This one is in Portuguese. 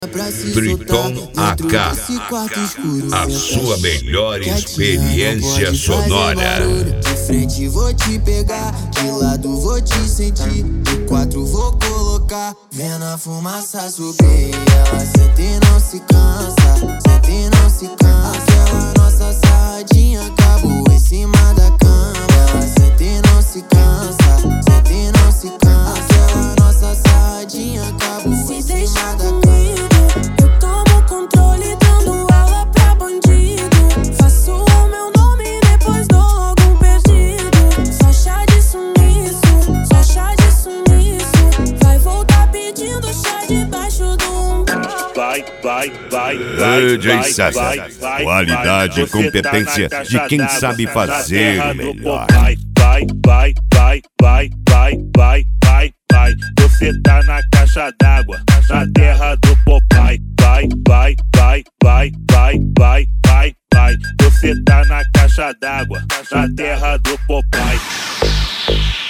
Triton AK, a sua melhor experiência sonora. De frente vou te pegar, de lado vou te sentir, de quatro vou colocar, vendo a fumaça subir. Ela senta e não se cansa, senta e não se cansa. Aquela nossa sarradinha acabou em cima da cama. Ela senta e não se cansa, senta e não se cansa. Aquela nossa sarradinha acabou em cima da cama. DJ César, qualidade e competência de quem sabe fazer o melhor. Você tá na caixa d'água, na terra do Popeye. Você tá na caixa d'água, na terra do Popeye.